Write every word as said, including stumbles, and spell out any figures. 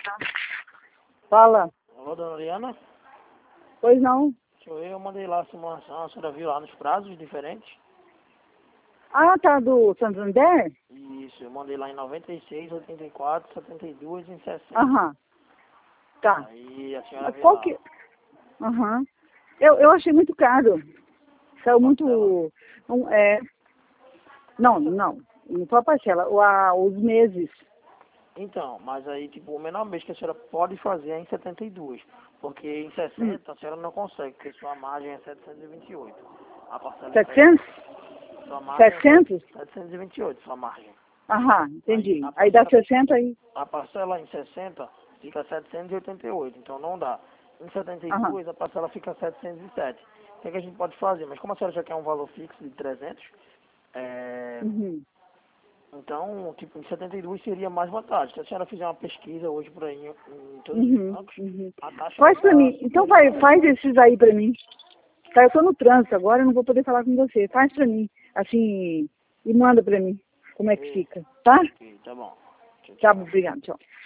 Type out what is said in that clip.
Fala. Alô, dona Oriana? Pois não. Sou eu, eu mandei lá a simulação, a senhora viu lá nos prazos diferentes? Ah, tá do Santander? Isso, eu mandei lá em noventa e seis, oitenta e quatro, setenta e dois e em sessenta. Aham. Tá. Aí a senhora Mas viu qual lá. que... Aham. Eu, eu achei muito caro. Saiu muito... Um, é... Não, não. Não foi a parcela. O, a, os meses. Então, mas aí, tipo, o menor mês que a senhora pode fazer é em setenta e dois. Porque em sessenta Hum. a senhora não consegue, porque sua margem é setecentos e vinte e oito. A parcela em setecentos? sessenta, sua margem é setecentos? setecentos e vinte e oito, sua margem. Aham, Aí entendi. a Aí dá parcela, sessenta aí. a parcela em sessenta fica setecentos e oitenta e oito, então não dá. Em setenta e Aham. dois a parcela fica setecentos e sete. O que, é que a gente pode fazer? Mas como a senhora já quer um valor fixo de trezentos, é... Uhum. então, tipo, em setenta e dois seria mais vantagem. Se a senhora fizer uma pesquisa hoje por aí em, em todos os Uhum. bancos, Uhum. a taxa vai Faz pra estar mim. Então superior. faz, faz esses aí pra mim. Tá, eu tô no trânsito agora, eu não vou poder falar com você. Faz pra mim. Assim, e manda pra mim como é que E, fica. Tá? ok, tá bom. Tchau, Tá, tchau. obrigado. Tchau.